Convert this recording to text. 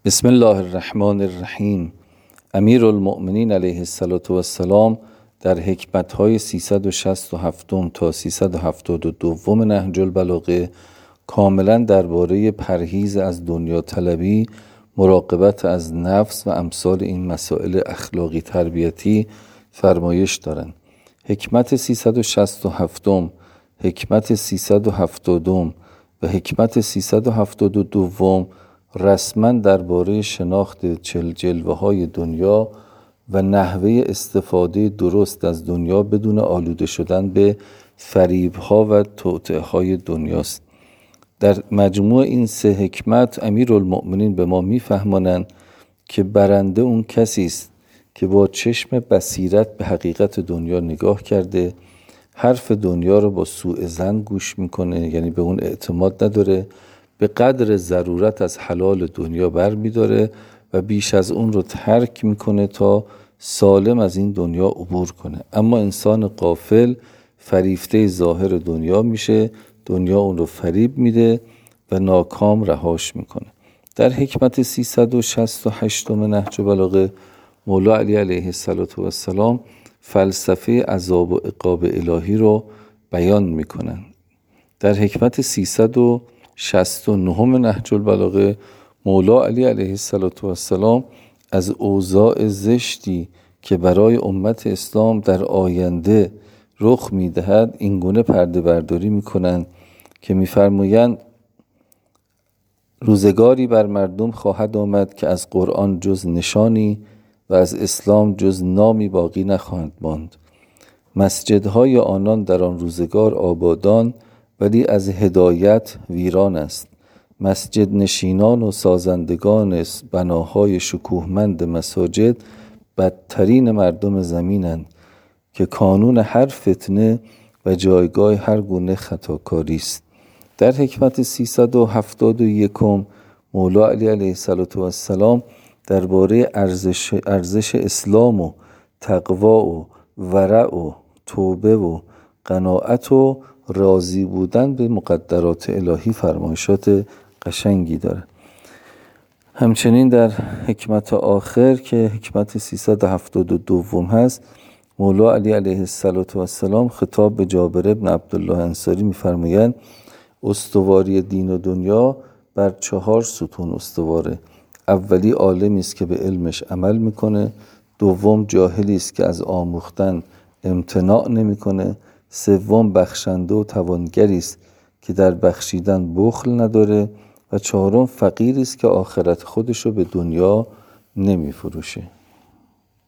بسم الله الرحمن الرحیم. امیرالمؤمنین علیه السلام در حکمت‌های 367 تا 372 نهج البلاغه کاملا درباره پرهیز از دنیا طلبی، مراقبت از نفس و امثال این مسائل اخلاقی تربیتی فرمایش دارند. حکمت 367، حکمت 372 و حکمت 372 رسما درباره شناخت جلوه‌های دنیا و نحوه استفاده درست از دنیا بدون آلوده شدن به فریب‌ها و توطئه‌های دنیاست. در مجموع این سه حکمت امیرالمؤمنین به ما می‌فهمانند که برنده اون کسی است که با چشم بصیرت به حقیقت دنیا نگاه کرده، حرف دنیا رو با سوء ظن گوش میکنه، یعنی به اون اعتماد نداره، به قدر ضرورت از حلال دنیا بر میداره و بیش از اون رو ترک میکنه تا سالم از این دنیا عبور کنه. اما انسان غافل فریفته ظاهر دنیا میشه، دنیا اون رو فریب میده و ناکام رهاش میکنه. در حکمت 368 نهج البلاغه مولا علی علیه السلام فلسفه عذاب و عقاب الهی رو بیان میکنن. در حکمت 369 نهج البلاغه مولا علی علیه السلام از اوضاع زشتی که برای امت اسلام در آینده رخ میدهد این گونه پرده برداری میکنند که میفرمایند روزگاری بر مردم خواهد آمد که از قرآن جز نشانی و از اسلام جز نامی باقی نخواهند ماند. مسجدهای آنان در آن روزگار آبادان ولی از هدایت ویران است. مسجد نشینان و سازندگان بناهای شکوهمند مساجد بدترین مردم زمینند که کانون هر فتنه و جایگاه هر گونه خطاکاری است. در حکمت 371 مولا علی علیه السلام درباره ارزش اسلام و تقوا و ورع و توبه و قناعت و راضی بودن به مقدرات الهی فرمایشات قشنگی داره. همچنین در حکمت آخر که حکمت 372 هست، مولا علی علیه السلام خطاب به جابر ابن عبدالله انصاری می‌فرمایند استواری دین و دنیا بر 4 ستون استواره. اولی عالمی است که به علمش عمل میکنه، دوم جاهلی است که از آموختن امتناع نمیکنه، سوم بخشنده و توانگری است که در بخشیدن بخل نداره و چهارم فقیری است که آخرت خودش رو به دنیا نمیفروشه.